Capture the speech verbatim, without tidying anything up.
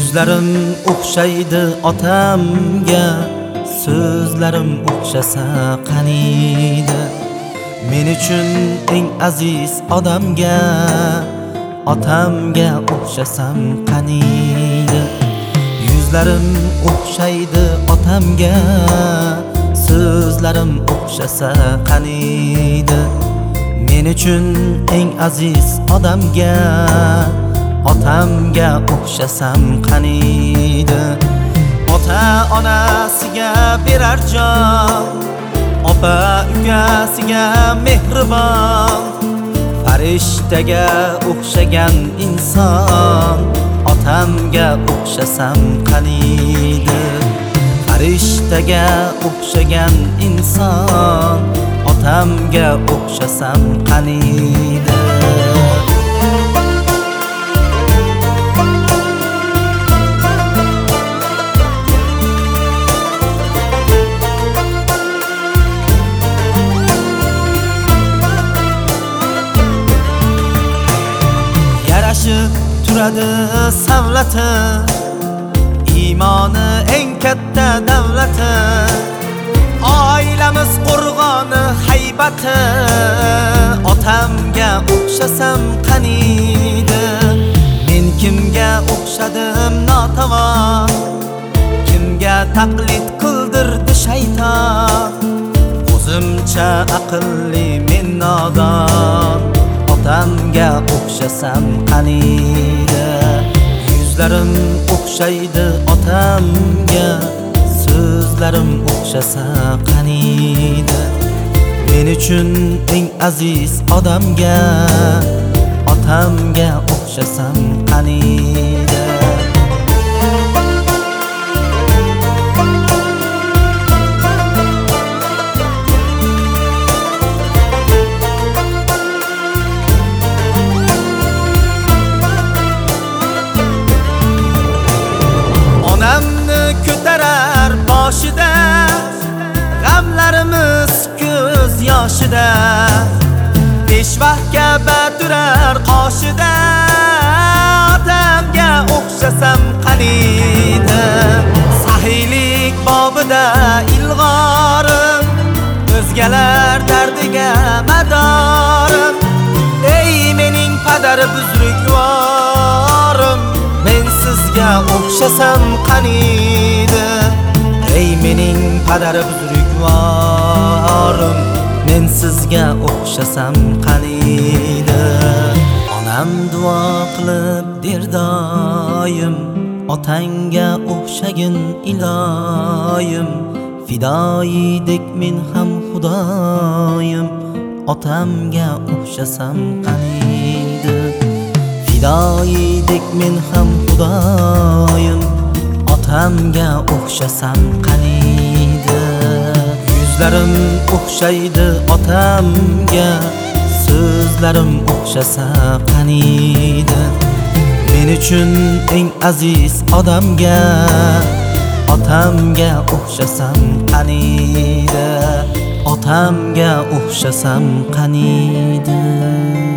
Yuzlarim o'xshaydi otamga, so'zlarim o'xshasa qaniydi. Men uchun eng aziz odamga, otamga o'xshasam qaniydi. Yuzlarim o'xshaydi otamga, so'zlarim o'xshasa qaniydi. Men uchun eng aziz odamga, otamga o'xshasam qaniydi. Ota onasiga berar jon, opa ukasiga mehribon, farishtaga o'xshagan inson, otamga o'xshasam qaniydi. Farishtaga o'xshagan inson, otamga o'xshasam qaniydi. Turadi savlati, iymoni eng katta davlati, oilamiz qo'rg'oni haybati, otamga o'xshasam qaniydi. Men kimga o'xshadim notavon, kimga taqlid qildirdi shayton. O'zimcha aqlli men nodon, otamga o'xshasam qaniydi. Yuzlarim o'xshaydi otamga, so'zlarim o'xshasa qaniydi. Men uchun eng aziz odamga, otamga o'xshasam qaniydi. Ko'tarar boshida, g'amlarimiz ko'z yoshida, peshvahga turar qoshida, otamga o'xshasam qaniydi. Sahiylik bobida ilg'orim, o'zgalar dardiga madorim. Ey mening padar buzrukvorim, men sizga o'xshasam qaniydi. Ey mening padar buzrukvorim, men sizga o'xshasam qaniydi. Onam duo qilib der doim, otangga o'xshagin iloyim. Fidoyidek men ham xudoyim, otamga o'xshasam qaniydi. Fidoyidek men ham xudoyim, otamga o'xshasam qaniydi. Yuzlarim o'xshaydi otamga, so'zlarim o'xshasa qaniydi. Men uchun eng aziz odamga, otamga o'xshasam qaniydi. Otamga o'xshasam qaniydi.